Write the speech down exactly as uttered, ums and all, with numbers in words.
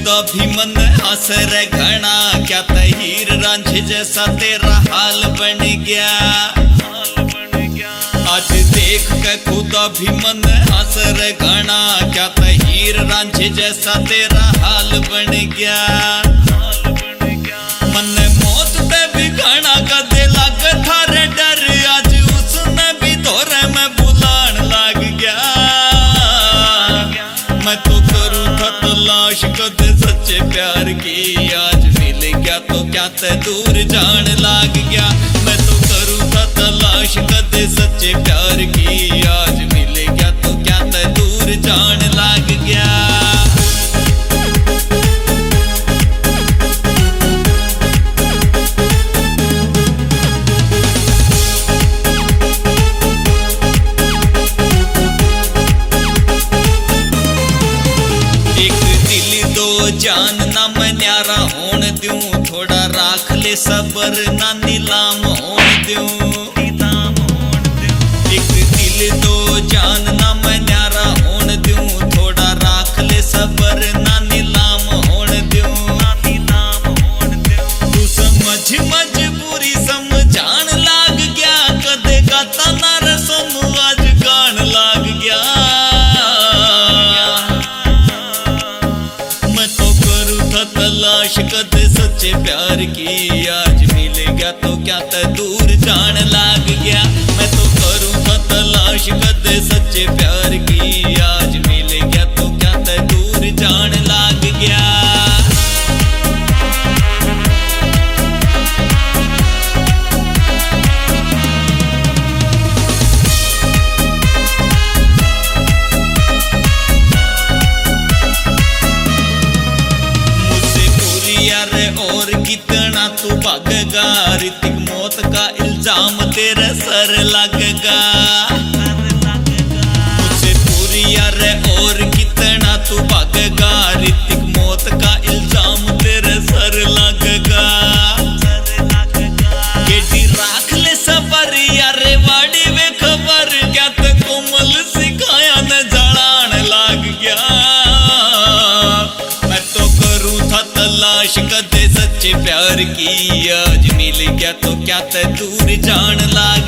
खुदा भी मन हंसर घना, क्या तहीर रांझे जैसा तेरा हाल बन गया। आज देख के खुदा भी मन हंसर घना, क्या तहीर रांझे जैसा तेरा हाल बन गया। मन मौत पे भी घना कदे लग थारे डर, आज उसने भी धोरे में बुलान लग गया। मैं तो करूँ था तलाश कदे सच्चे प्यार की, आज मिल गया तो क्या ते दूर जान लग गया। मैं तो करूँ था तलाश कदे सच्चे प्यार की, आज मिल गया तो क्या ते दूर जान लग गया। जान ना मैं न्यारा होन दूं, थोड़ा राख ले सबर ना नीलाम होन दूं। एक दिल दो जान ना मैं न्यारा होन दूं, थोड़ा राख ले सबर ना नीलाम होन दूं। तू समझ मजबूरी समझान लाग गया, कदे गाता ना रसम आज गान लाग गया। तलाश कदे सच्चे प्यार की, आज मिल गया तो क्या ते दूर जान लग गया। मैं तो करूँ था तलाश कदे सच्चे प्यार की, आज मिल गया तो क्या ते दूर जान लग गया। और कितना तू भागेगा, ऋतिक मौत का इल्जाम तेरे सर लगेगा। मुझसे पूरी यार और कितना तू भागेगा, ऋतिक मौत का इल्जाम तेरे सर लगेगा। केटी राख ले सबर यार वाड़ी वे खबर, क्या ते कोमल सिखाया न जड़ान लग गया। मैं तो करूँ था तलाश कदे सच्चे प्यार की, आज मिल गया तो क्या ते दूर जान लग